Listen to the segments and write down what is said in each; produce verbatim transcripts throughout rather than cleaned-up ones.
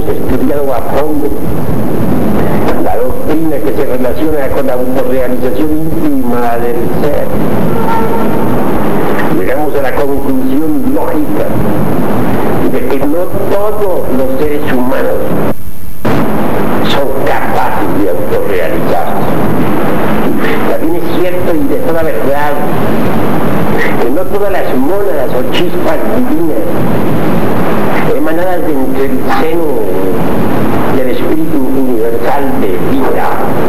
hemos estudiado a fondo la doctrina que se relaciona con la autorrealización íntima del ser, llegamos a la conclusión lógica de que no todos los seres humanos son capaces de autorrealizarse. También es cierto y de toda verdad que no todas las mónadas o chispas divinas emanadas de entre el seno del espíritu universal de vida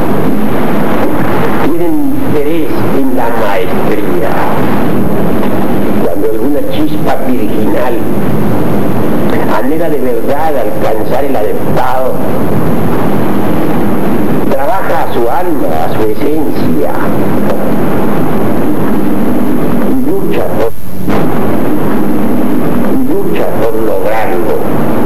tienen interés en la maestría. Cuando alguna chispa virginal anhela de verdad alcanzar el adeptado, trabaja a su alma, a su esencia, y lucha por, y lucha por lograrlo.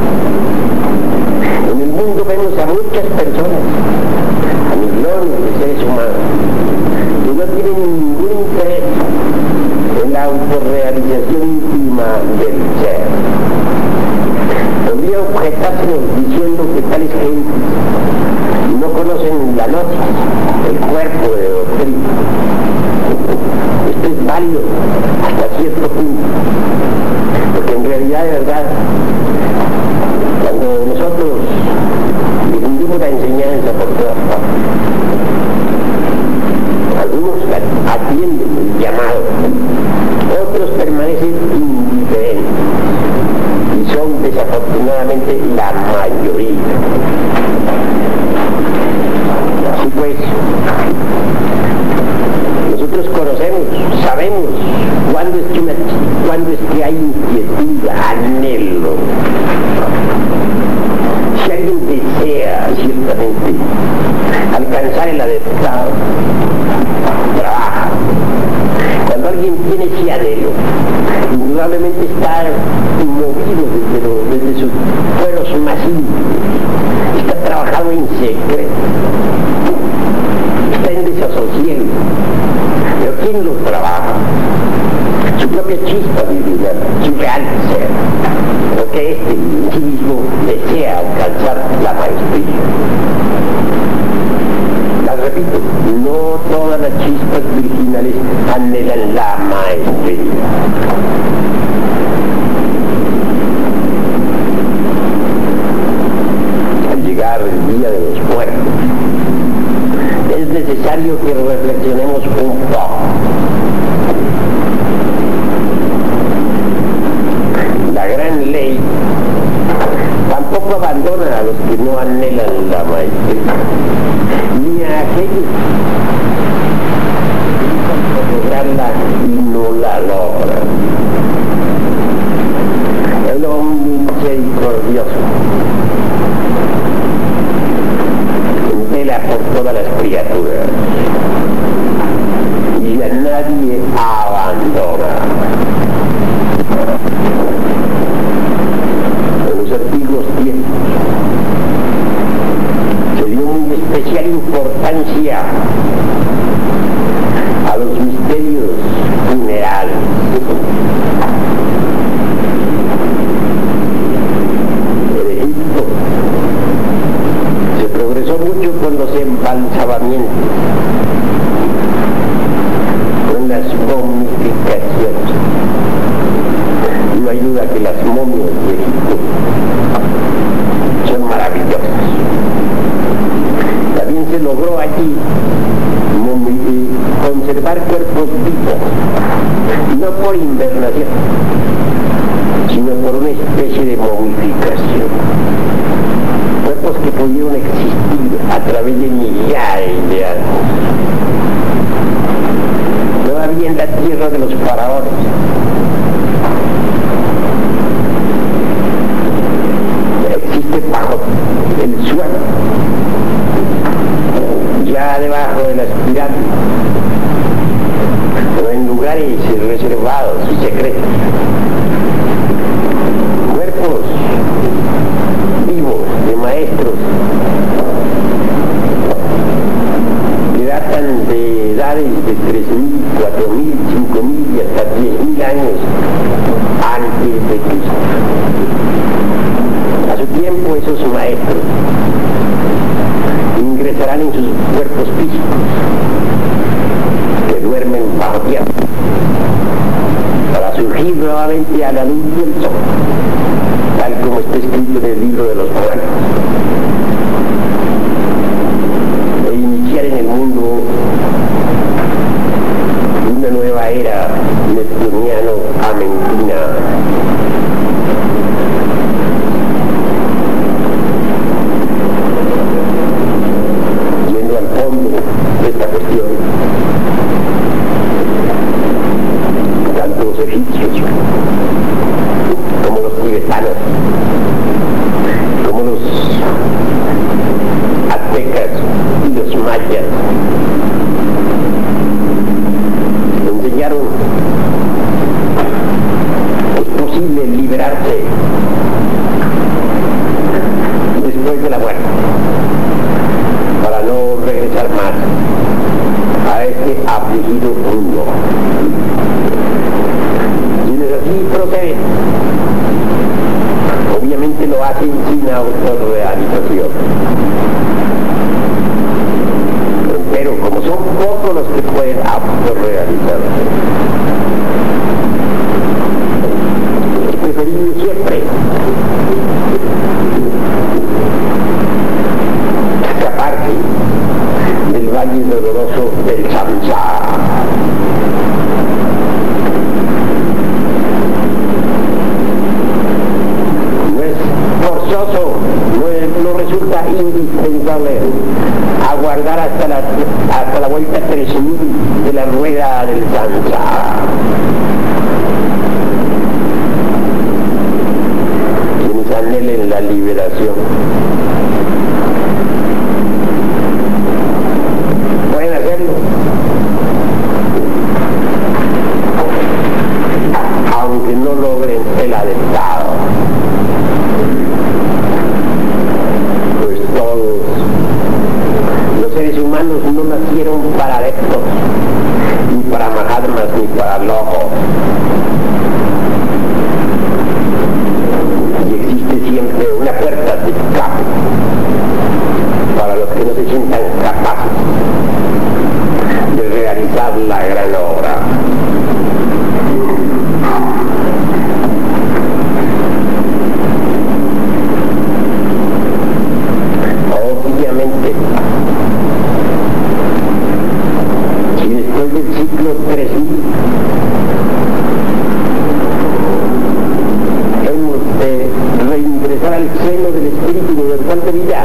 En el mundo vemos a muchas personas, a millones de seres humanos, que no tienen ningún interés en la autorrealización íntima del ser. Podría objetársenos diciendo que tales gentes no conocen la gnosis, el cuerpo de doctrina. Esto es válido hasta cierto punto, porque en realidad, de verdad, cuando nosotros difundimos la enseñanza por todas partes, algunos atienden el llamado, otros permanecen indiferentes y son desafortunadamente la mayoría. Así pues, nosotros conocemos, sabemos cuándo es que, una, cuándo es que hay inquietud, anhelo. Si alguien desea ciertamente alcanzar el adeptado, trabaja. Cuando alguien tiene ese anhelo, indudablemente está movido desde, lo, desde sus fueros más íntimos, está trabajando en secreto, está en desasosiego. Pero ¿quién lo trabaja? Su propia chispa divina, su real ser, porque este en sí mismo desea alcanzar la maestría. Las repito, no todas las chispas virginales anhelan la maestría. Al llegar el día de los muertos, es necesario que reflexionemos un poco. La gran ley tampoco abandona a los que no anhelan la maestría, ni a aquellos que lograrla y no la logran. El hombre misericordioso vela por todas las criaturas y a nadie abandona. En los antiguos tiempos se dio muy especial importancia a los misterios funerales. En Egipto se progresó mucho con los embalsamamientos, con las momificaciones. No ayuda que las momias de Egipto son maravillosas. También se logró allí conservar cuerpos vivos, no por invernación, sino por una especie de momificación. Cuerpos que pudieron existir a través de millares de años. Todavía en la tierra de los faraones existe bajo el suelo, ya debajo de las pirámides, o en lugares reservados y secretos, cuerpos vivos de maestros que datan de edades de tres mil, cuatro mil, cinco mil y hasta diez mil años antes de Cristo. A su tiempo esos maestros ingresarán en sus cuerpos físicos que duermen bajo tierra para surgir nuevamente a la luz del sol, tal como está escrito en el libro de los Morales, e iniciar en el mundo una nueva era neptuniano-amentina. Yendo al fondo de esta cuestión, tanto los egipcios como los tibetanos, como los aztecas y los mayas, enseñaron que es posible liberarse después de la muerte, para no regresar más a este afligido mundo. Quienes así proceden, obviamente lo hacen sin autorrealización. Pero como son pocos los que pueden autorrealizarse, es preferible siempre escaparse del valle doloroso del samsara. No es forzoso, no, es, no resulta indispensable aguardar hasta la, hasta la vuelta tres mil de la rueda del samsara. Quienes anhelen la liberación pueden hacerlo, aunque no logren el atentado, pues todos los seres humanos no nacieron para adeptos, ni para mahatmas, ni para locos. Y existe siempre una puerta de escape para los que no se sientan capaces de realizar la gran obra. Obviamente, si después del ciclo tres mil hemos de reingresar al seno del espíritu universal de vida,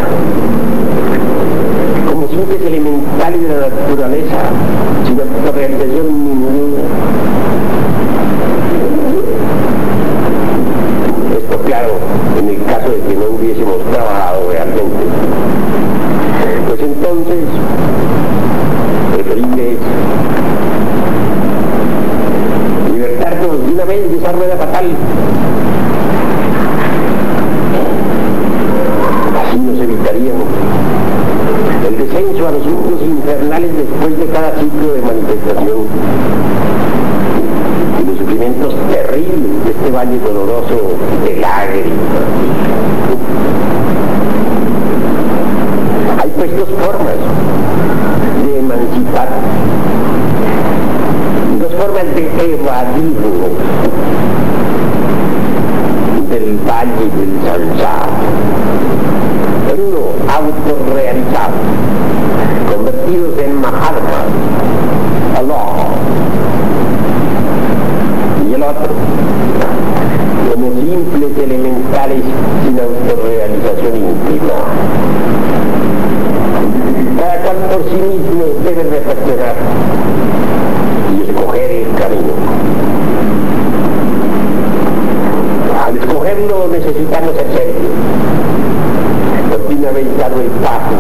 como simples elementales de la naturaleza, sin autorrealización ninguna. Esto, claro, en el caso de que no hubiésemos trabajado realmente, pues entonces preferible es libertarnos de una vez de esa rueda fatal. Así nos evitaríamos el descenso a los mundos infernales después de cada ciclo de manifestación y los sufrimientos terribles de este valle doloroso de lágrimas. Hay pues dos formas de emancipar, dos formas de evadirnos del valle del samsara. El uno, autorrealizado, convertidos en mahatmas, Allah, y el otro, como simples elementales sin autorrealización íntima. Cada cual por sí mismo debe reflexionar y escoger el camino. Al escogerlo necesitamos ser serios, porque una vez dado el paso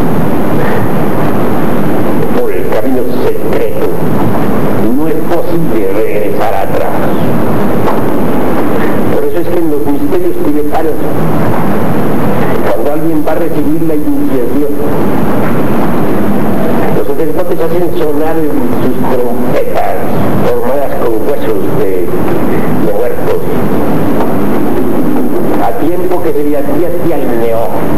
por el camino secreto, no es posible regresar atrás. Por eso es que en los misterios tibetanos, cuando alguien va a recibir la iniciación, los sacerdotes hacen sonar sus trompetas formadas con huesos de, de muertos, a tiempo que se le advierte al neófito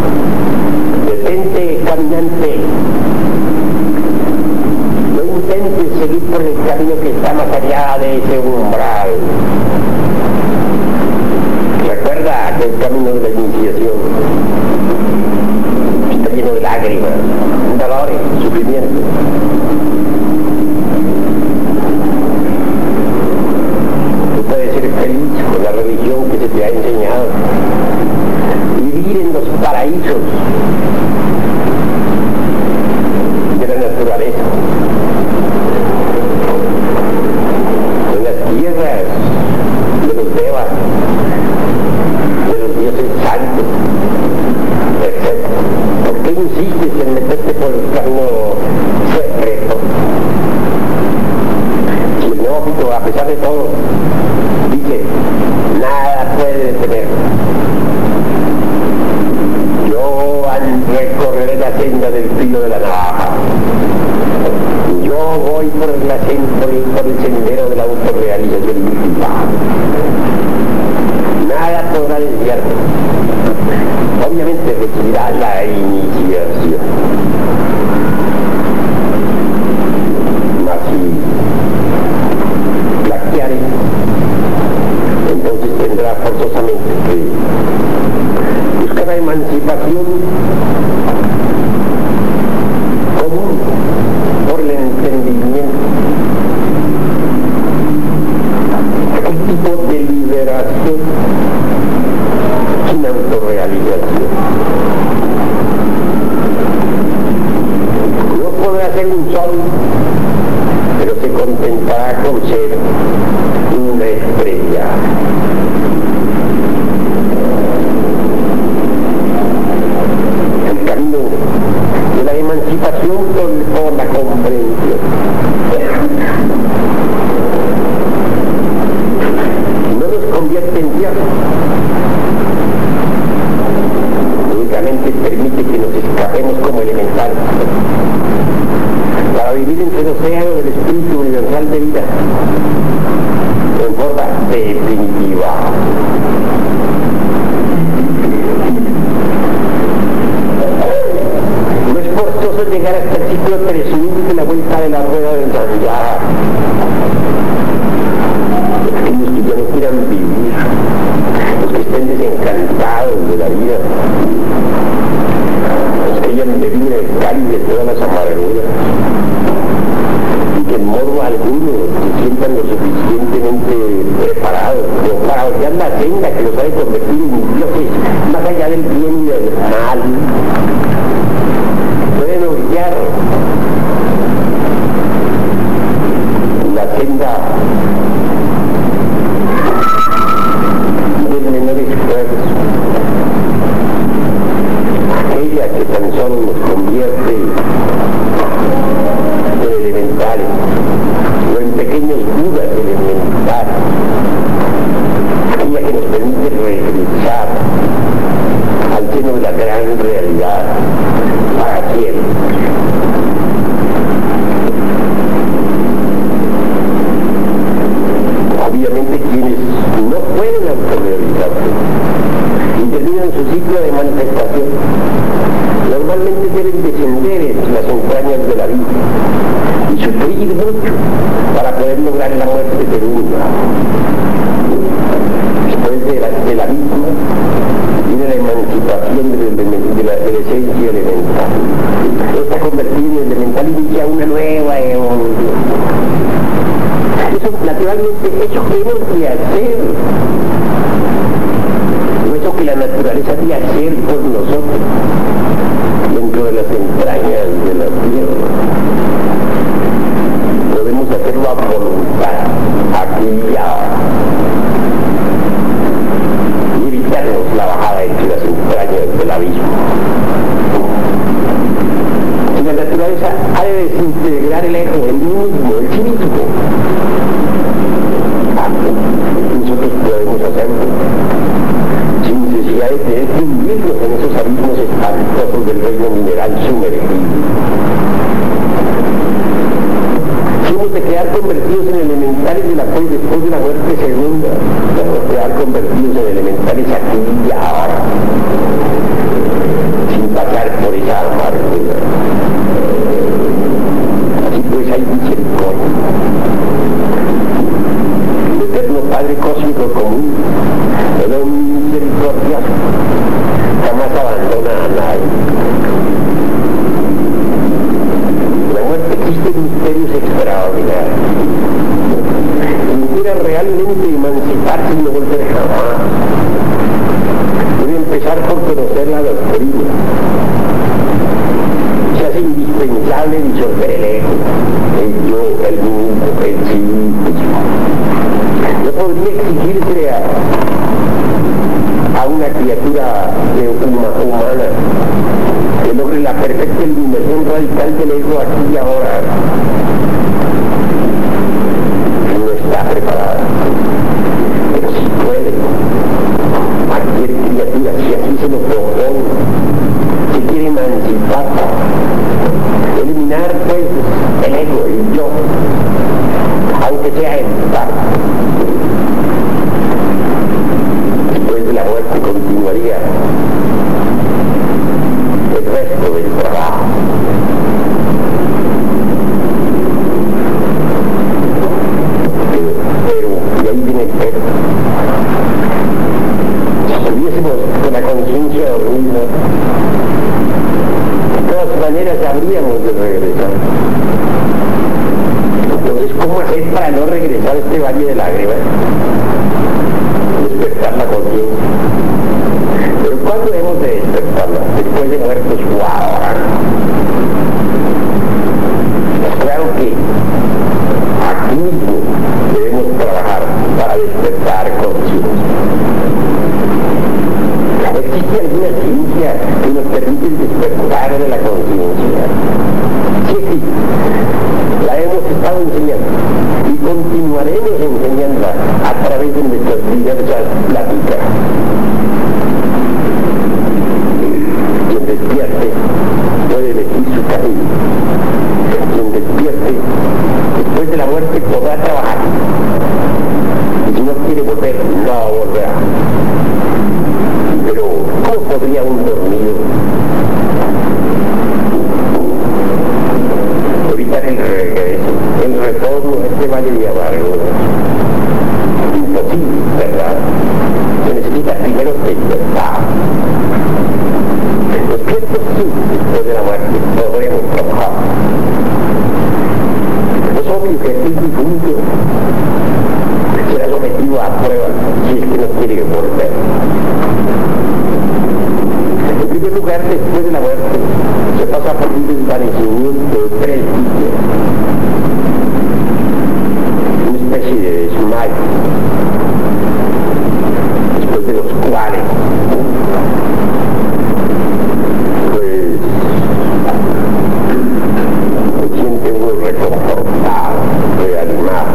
camino que está más allá de ese umbral. Recuerda aquel camino de la iniciación. Está lleno de lágrimas, dolores, sufrimiento. Tú puedes ser feliz con la religión que se te ha enseñado. Vivir en los paraísos de la naturaleza, en las tierras de los devas, de los dioses santos, etcétera. ¿Por qué insistes en meterte por el camino secreto? Si el neófito, a pesar de todo, dice, nada puede detenerme. Yo recorreré la senda del filo de la navaja. Yo voy por, la, por, el, por el sendero de la autorrealización íntima. Nada podrá desviarme. Obviamente recibirá la iniciación. Mas si plagiare, entonces tendrá forzosamente que buscar la emancipación común por el entendimiento. ¿Qué tipo de liberación sin autorrealización? No podrá ser un sol, pero se contentará con ser una estrella. El camino de la emancipación por, por la comprensión. No nos convierte en tierra, únicamente permite que nos escapemos como elementales para vivir entre el océano del espíritu universal de vida en forma definitiva. No es forzoso llegar hasta el ciclo tres mil de la vuelta de la rueda del Zanjar. Aquellos que ya no quieran vivir, los que estén desencantados de la vida, los que hayan bebido el cáliz de todas las amarguras, y que en modo alguno se sientan lo suficientemente preparados como para odiar la senda que los ha de convertir en dioses más allá del bien y del mal. Pueden odiar la senda del menor esfuerzo, aquella que tan solo nos convierte en elementales, o en pequeños budas elementales, aquella que nos permite regresar al seno de la gran realidad para siempre. Obviamente quienes no pueden autorrealizarse y terminan su ciclo de manifestación, normalmente deben descender en las entrañas de la vida y sufrir mucho para poder lograr la muerte segura. Después de la, de la misma viene la emancipación de la, de la, de la esencia elemental. Esta convertida en elemental inicia una nueva evolución. Eso, naturalmente, eso que hemos de hacer, no eso que la naturaleza de hacer por nosotros, dentro de las entrañas de la tierra. Podemos hacerlo a voluntad, aquí y ahora, y evitarnos la bajada entre las entrañas del abismo. Si la naturaleza ha de desintegrar el ego, el mismo, el sí mismo, nosotros podemos hacerlo sin necesidad de tener que hundirnos en esos abismos espantosos del reino mineral sumergido. Si hemos de quedar convertidos en elementales de la fe después de la muerte segunda, debemos quedar convertidos en elementales aquí y ahora, sin pasar por esa amargura. Así pues hay misericordia. hay. La muerte existe en misterios extraordinarios. Quisiera realmente emanciparse y no volver jamás. Debe empezar por conocer la doctrina. Se hace indispensable disolver el ego, el yo, el mundo, el sí. No podría exigirse a, a una criatura de uma, humana que logre la perfecta eliminación radical del ego aquí y ahora. No está preparada, pero sí puede. Cualquier criatura, si así se lo propone, se quiere emancipar, eliminar pues el ego, el yo, aunque sea en parte. Después de la muerte continuaría el resto del trabajo. Pero, y ahí viene el pero, si estuviésemos con la conciencia dormida, de todas maneras habríamos de regresar. Entonces, ¿cómo hacer para no regresar a este valle de lágrimas? Despertar la conciencia. Pero ¿cuándo hemos de despertarla? Después de muertos, wow. Claro que aquí mismo debemos trabajar para despertar conciencia. ¿Existe alguna ciencia que nos permite el despertar de la conciencia? Sí, sí, la hemos estado enseñando y continuaremos enseñándola a través de nuestras diversas pláticas. Quien despierte puede elegir su camino. Quien despierte después de la muerte podrá trabajar. Y si no quiere volver, no volverá. Pero, ¿cómo podría un dormido evitar el regreso, el retorno a este valle de amargura? Imposible, ¿verdad? Se necesita primero despertar. Despiertos sí, después de la muerte podremos trabajar. Es obvio que el difunto será sometido a pruebas si es que no quiere volver. En primer lugar, después de la muerte, se pasa por un desvanecimiento de tres días, una especie de desmayo, después de los cuales, pues, se siente uno reconfortado, reanimado.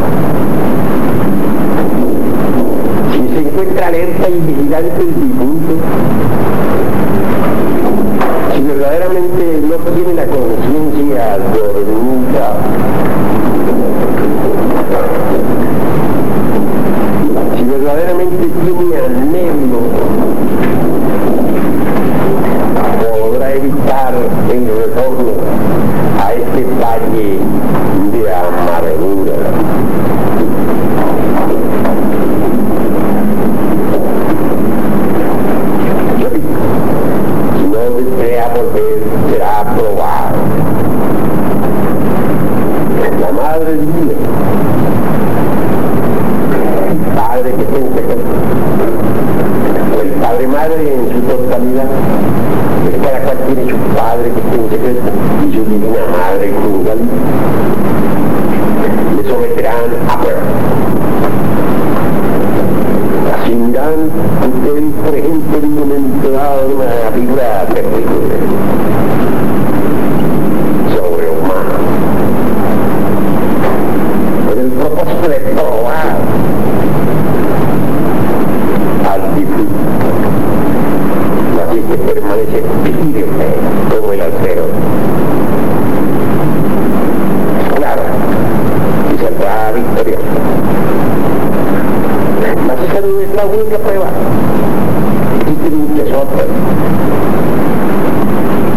Si se encuentra alerta y vigilante el difunto, si verdaderamente no tiene la conciencia dormida, si verdaderamente tiene anhelo, podrá evitar el retorno a este valle de amargura. Si no desea volver, será aprobado. La madre dice, el padre que piensa que o el padre madre en su totalidad, pues cada cual tiene su padre que está en secreto y su divina madre cruel, le someterán a prueba. Así dirán ustedes, por ejemplo, en un momento dado una figura terrible, sobrehumana, con el propósito de probar al difunto. Así que permanece firme como el acero. Claro, y saldrá victorioso. Mas esa no es la única prueba. Existen muchas otras.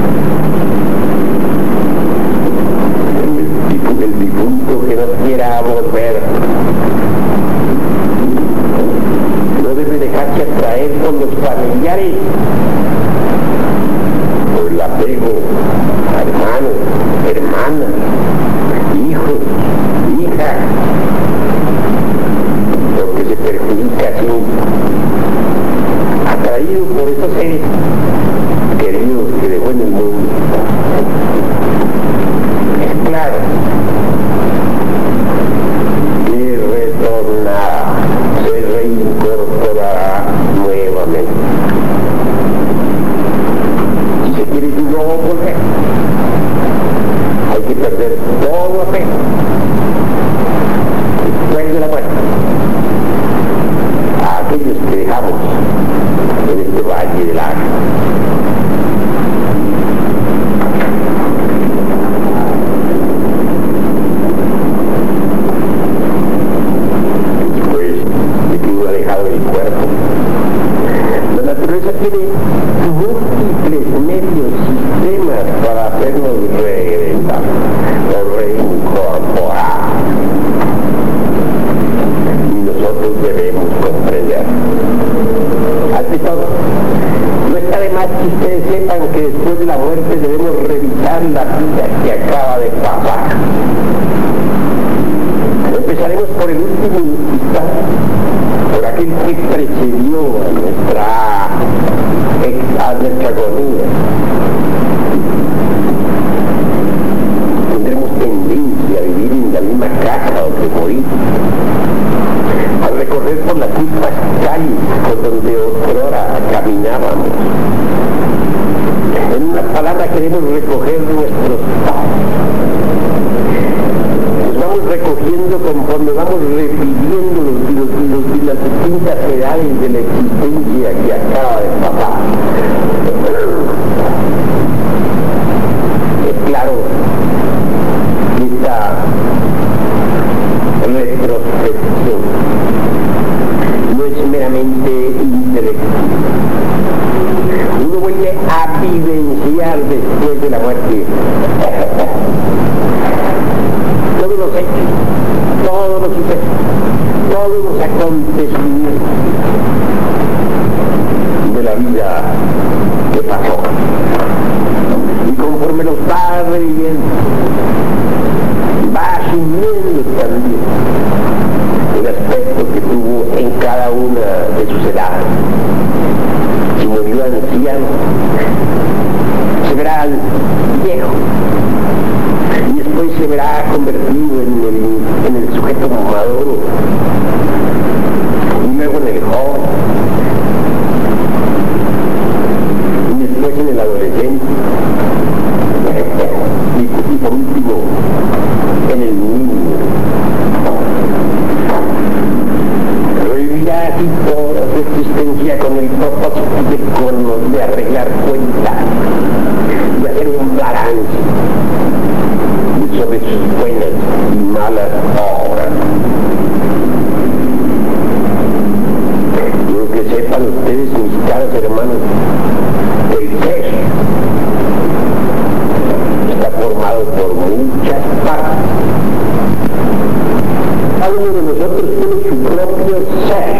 hermanas, hijos, hijas, porque se perjudica así, atraído por esos seres queridos que dejó en el mundo. Es claro que retornará, se reincorporará nuevamente. Si se quiere de nuevo volver, hay que perder todo apego después de la muerte a aquellos que dejamos en este valle del agua. Después de que uno ha dejado el cuerpo, la naturaleza tiene múltiples medios, sistemas para hacernos regresar o reincorporar. Y nosotros debemos comprender. Ante todo, no está de más que ustedes sepan que después de la muerte debemos revisar la vida que acaba de pasar. Empezaremos por el último instante, por aquel que precedió a nuestra, a nuestra agonía. Tendremos tendencia a vivir en la misma casa donde morir, a recorrer por las mismas calles por donde otrora caminábamos. En una palabra, queremos recoger nuestros pasos. Nos vamos recogiendo conforme vamos reviviendo los, los, los, las distintas edades de la existencia que acaba de pasar. Es claro que esta retrospección no es meramente intelectual. Uno vuelve a vivenciar después de la muerte todos los hechos, todos los sucesos, todos los acontecimientos de la vida que pasó. Y conforme los va reviviendo, va asumiendo también el aspecto que tuvo en cada una de sus edades. Si murió anciano, se verá viejo, y después se verá convertido en el, en el sujeto maduro, y luego en el joven, y después en el adolescente, y, y por último en el niño. Revivirá así toda su existencia con el propósito de, con, de arreglar cuentas, de hacer un balance sobre sus buenas y malas obras. Quiero que sepan ustedes, mis caros hermanos, el ser está formado por muchas partes. Cada uno de nosotros tiene su propio ser,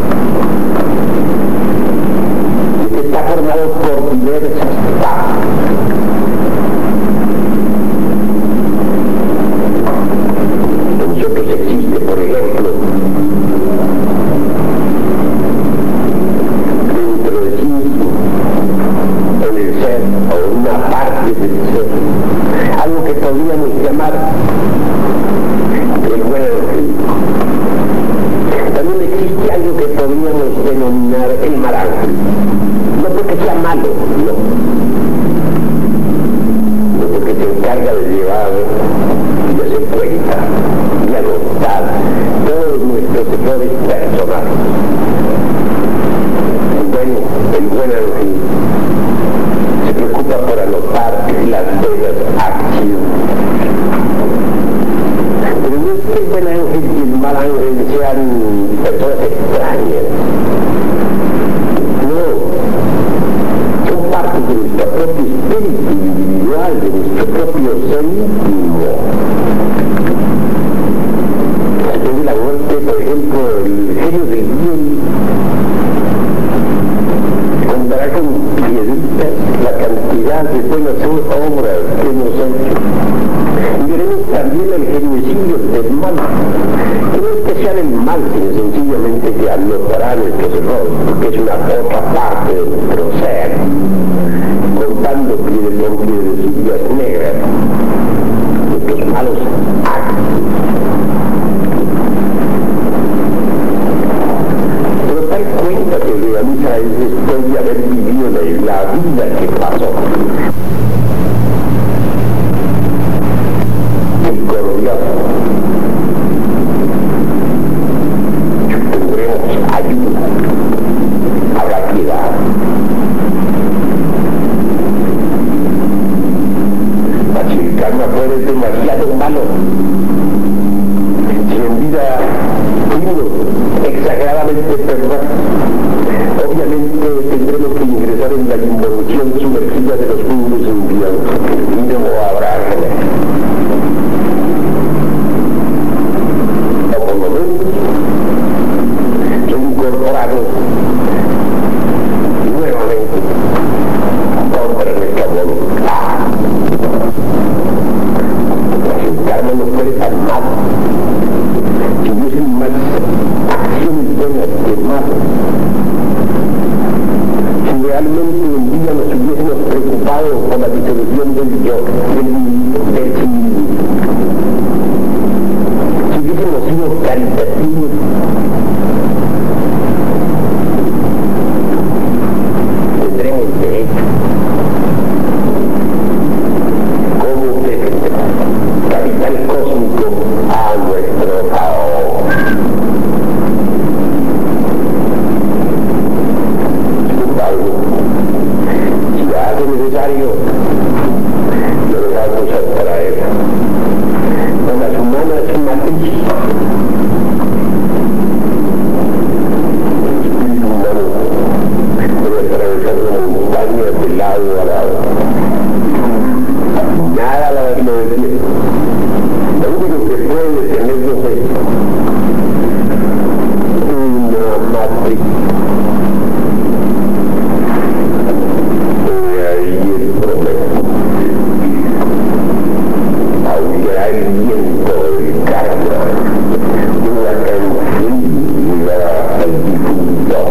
que está formado por diversas partes. En nosotros existe, por ejemplo, dentro de sí mismo, en el ser, o una parte del ser, algo que podríamos llamar el buen ángel. También existe algo que podríamos denominar el mal ángel. No porque sea malo, no. No porque se encarga de llevar y de hacer cuenta y adoptar todos nuestros errores personales. Bueno, el buen ángel se preocupa por anotar las buenas acciones. Pero no es que el buen ángel y el mal ángel sean personas extrañas. No, son partes de nuestro propio espíritu individual, de nuestro propio ser íntimo. Después de la muerte, por ejemplo, el genio del bien contará con piedritas la cantidad de buenas obras que hemos hecho. mal. Que no es que sean el mal, sino sencillamente que anotarán nuestros errores, porque es una otra parte de nuestro ser, contando piedras con piedrecillas negras, nuestros malos actos. Pero tal cuenta que realiza es después de haber vivido la, la vida que pasó. El glorioso. Tendremos ayuda. Habrá piedad. Si el karma fuera demasiado malo, si en vida fuimos exageradamente perversos, obviamente tendremos que ingresar en la involución sumergida de los mundos enviados y no habrá remedio. O por lo menos reincorporarnos nuevamente contra nuestra voluntad. Si el karma no fuera tan malo, si hubiesen más acciones buenas que malas, si realmente un día nos hubiésemos preocupado por la disolución del yo, del del sí mismo, si hubiésemos sido caritativos, tendremos derecho, como capital cósmico, a nuestro favor. Sin embargo, si hace necesario, lo dejamos abstraer con las humanas matrices. El espíritu humano debe atravesar las montañas de lado a lado. Nada la lo detiene. Lo único que puede detenernos es una matriz. Y ahí el problema. Aullará el viento del karma, una canción llegará al difunto.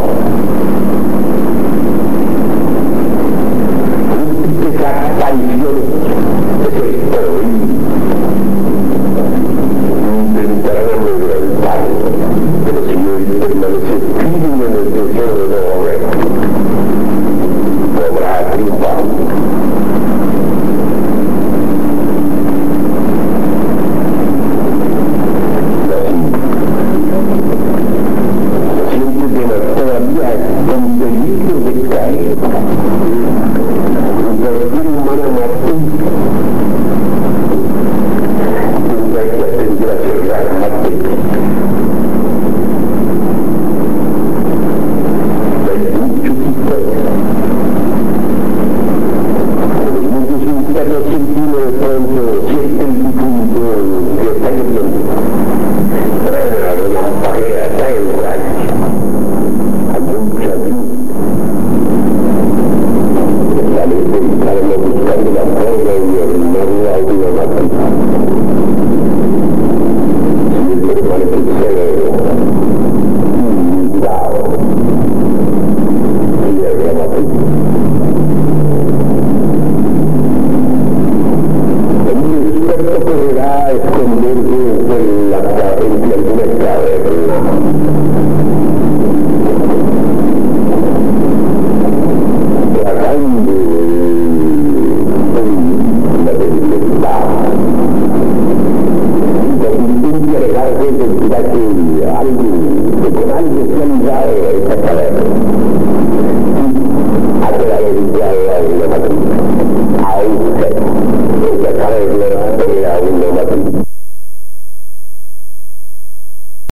Múltiples apariciones es el oír. Intentarán amedrentarlo, pero si hoy permanece firme en el deseo de no volver, podrá triunfar. Sientes de la todavía con peligro de caer, convertir humana matriz. Tendrá que aprender a cerrar matriz. Hay muchos historias. En los mundos internos siente uno de pronto, siente el difunto que está lloviendo. Traen a la barrera, traen rayos. Hay mucha luz. Sale del karma buscando la fuerza y ordenarla a una matriz. Si él permanece severo, inmutado, cierra la matriz. El experto podrá esconderse en la caverna, en una caverna. Tratando la libertad. Con que alejarse sentirá que algo, que con algo se ha ligado a esta caverna. Ha quedado ligado a una matriz, a un ser. Esta caverna era una matriz.